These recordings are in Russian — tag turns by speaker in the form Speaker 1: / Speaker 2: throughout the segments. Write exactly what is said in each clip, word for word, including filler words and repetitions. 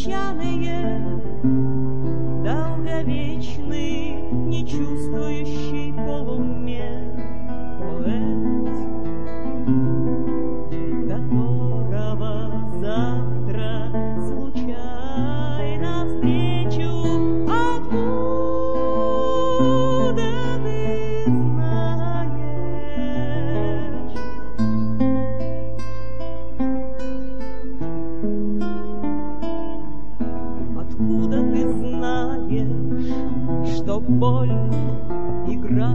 Speaker 1: песчаные, долговечный, не чувствующий полумер поэт, которого завтра случайно встречу. Откуда ты знаешь? Откуда ты знаешь, что боль — игра,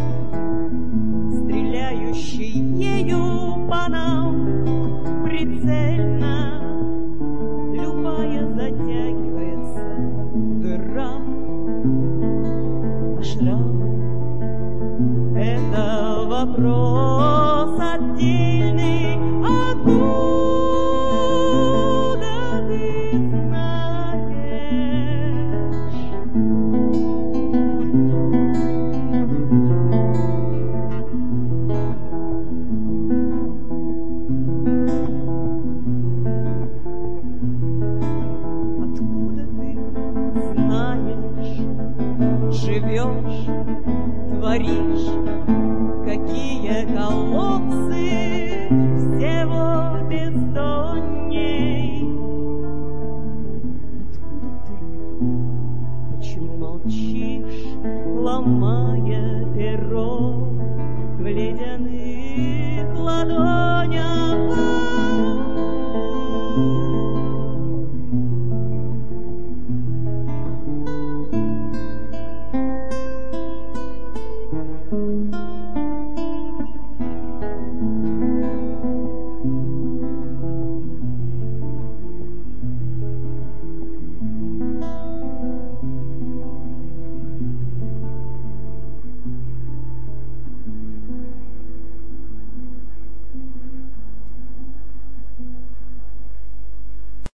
Speaker 1: стреляющий ею по нам прицельно? Любая затягивается дыра, а шрам — это вопрос отдельный. Откуда ты знаешь? Откуда ты знаешь? Живешь, творишь, какие колодцы всего бездонней. Откуда ты? Почему молчишь, ломая перо в ледяных ладонях?